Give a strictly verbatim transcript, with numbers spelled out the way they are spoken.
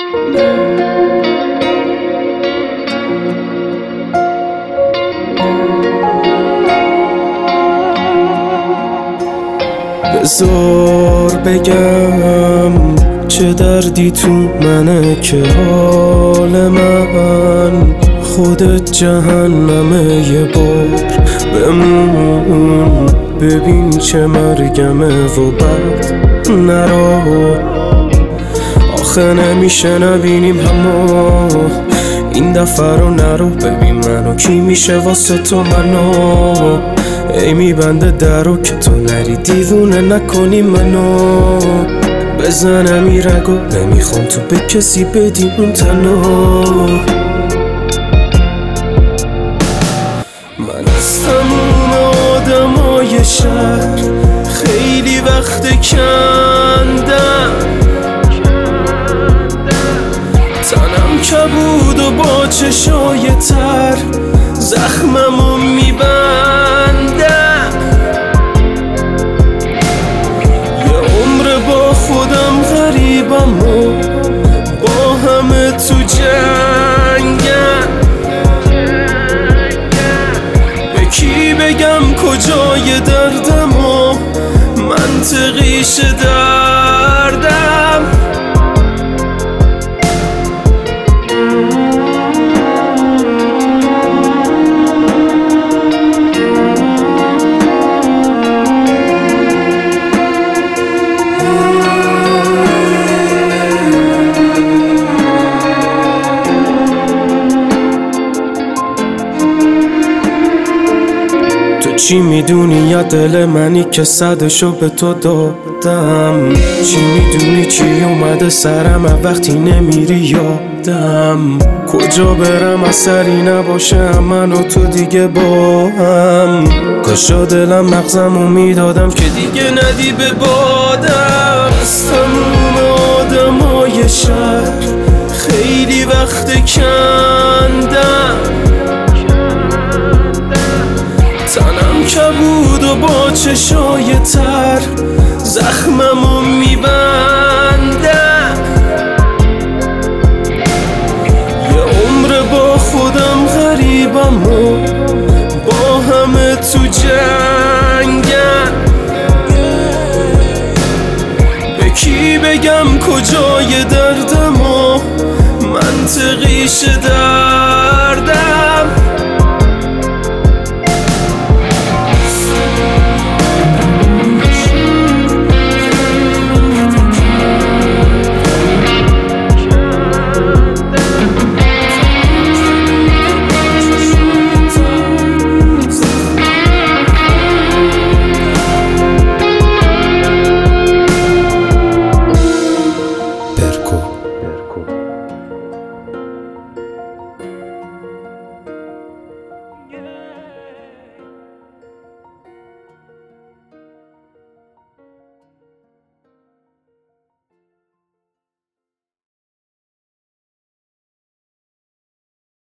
بذار بگم چه دردی تو منه که حال من خودت جهنمه. یه بار بمون ببین چه مرگمه و بعد نرو. آخه نمیشه نبینیم همو این دفعه رو نرو. ببین منو کی میشه واسه تو منو. ای میبنده درو که تو نری دیوونه نکنی منو. بزنم این رگو نمیخوام تو به کسی بدی اون تنو. من از تموم آدمای شهر خیلی وقت کندم. تنم کبود و با چشای تر زخممو میبندم. یه عمر با خودم غریبم و با همه تو جنگم. به کی بگم کجای دردم و منطقیش دردم. چی میدونی یا دل منی که صدشو به تو دادم. چی میدونی چی اومده سرم وقتی نمیری یادم. کجا برم اثری نباشه من و تو دیگه با هم. کاشا دلم مغزمو میدادم که دیگه ندی به بادم. از تموم آدمای شهر خیلی وقت کندم. تنم کبود و با چشای تر زخممو میبندم. یه عمر با خودم غریبم و با همه تو جنگم. به کی بگم کجای دردم و منطقیش دردم.